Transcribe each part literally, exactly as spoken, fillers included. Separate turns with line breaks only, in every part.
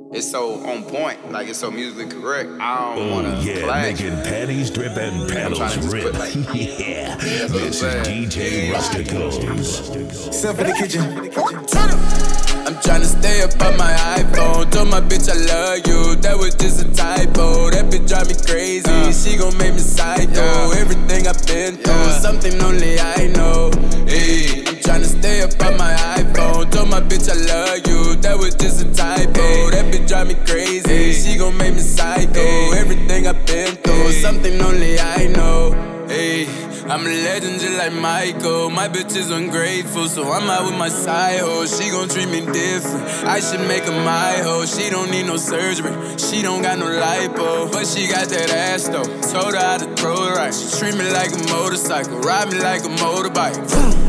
it's so on point, like it's so musically correct. I don't
oh,
wanna
yeah,
clash.
making panties drip and paddles rip.
Like,
yeah, this is D J Rusticals.
Step in the kitchen.
I'm tryna stay up on my iPhone. Told my bitch I love you, that was just a typo. That bitch drive me crazy, uh, she gon' make me psycho. Yeah. Everything I've been through, yeah. Something only I know. Hey, I'm tryna stay up on my iPhone. Told my bitch I love you, that was just a typo. Hey. That bitch drive me crazy, hey. She gon' make me psycho. Hey. Everything I've been through, hey. Something only I know. Hey, I'm a legend just like Michael. My bitch is ungrateful, so I'm out with my side hoe. She gon' treat me different, I should make her my hoe. She don't need no surgery, she don't got no lipo, but she got that ass though. Told her how to throw it right. She treat me like a motorcycle, ride me like a motorbike.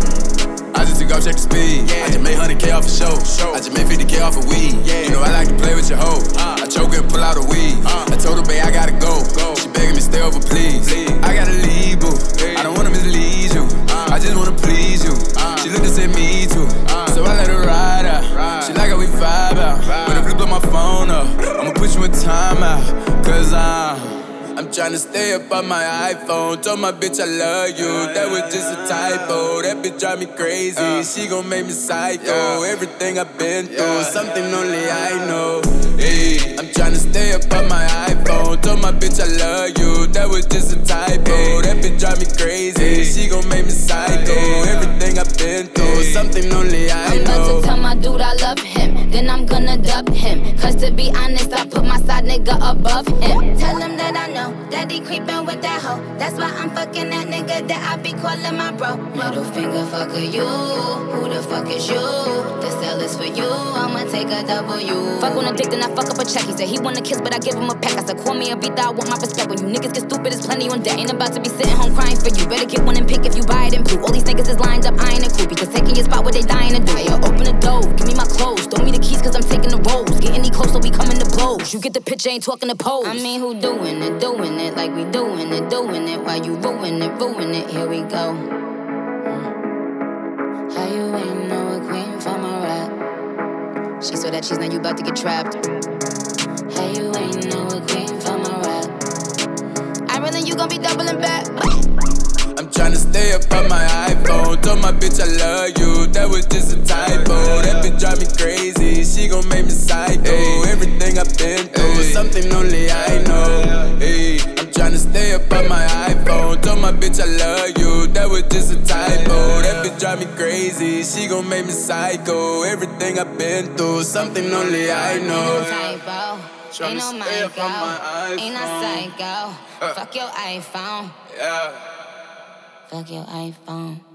I just took off, check the speed. Yeah. I just made one hundred K off a show. show. I just made fifty K off a weed. Yeah. You know I like to play with your hoe. Uh. I choke her and pull out a weed. Uh. I told her, babe, I gotta go. go. She begging me, stay over, please. please. I gotta leave, boo. Hey. I don't wanna mislead you. Uh. I just wanna please you. Uh. She looked and said me too. Uh. So I let her ride out. Ride. She like how we vibe out. Ride. When the blue blow my phone up, I'ma put you in timeout. Cause I'm I'm tryna stay up on my iPhone. Told my bitch I love you, that was just a typo. That bitch drive me crazy, uh, she gon' make me psycho. Yeah. Everything I've been through, yeah. Something only I know. Hey, I'm tryna stay up on my iPhone. Told my bitch I love you, that was just a typo. Hey. That bitch drive me crazy, hey. She gon' make me psycho. Hey. Everything I've been through, hey. Something only I
I'm
know.
I'm about to tell my dude I love him, then I'm gonna dub him. Cause to be honest, I put my side nigga above him. Tell him that I know that he creepin' with that hoe. That's why I'm fucking that nigga that I be calling my bro. Middle finger fucker you, who the fuck is you? The cell is for you, I'ma take a W. Fuck on a dick, then I fuck up a check. He said he want a kiss, but I give him a peck. I said call me a beat, I want my respect. When you niggas get stupid, there's plenty on deck. Ain't about to be sitting home crying for you. Better get one and pick if you buy it in blue. All these niggas is lined up, I ain't a creepy. Cause taking your spot what they dying to do. Yo, open the door, give me my clothes. Throw me the keys cause I'm taking the rolls. Get any closer, we coming to blows. You get the picture, ain't talking to pose. I mean, who doing it, doing it like we doing it, doing it. While you ruin it, ruin it, here we go. How you ain't know a queen from a rap? She saw that cheese, now you about to get trapped. How you ain't know a queen from a rap? I really, you gon' be doubling back.
I'm tryna stay up on my iPhone. Told my bitch I love you, that was just a typo. That bitch drive me crazy, she gon' make me psycho. Ay. Everything I've been through, ay. Something only I know. Ay. I'm tryna stay up on my iPhone. Told my bitch I love you, that was just a typo. That bitch drive me crazy, she gon' make me psycho. Everything I've been through, something only I know.
Ain't no Michael, ain't no psycho. Fuck your iPhone.
Yeah.
Fuck your iPhone.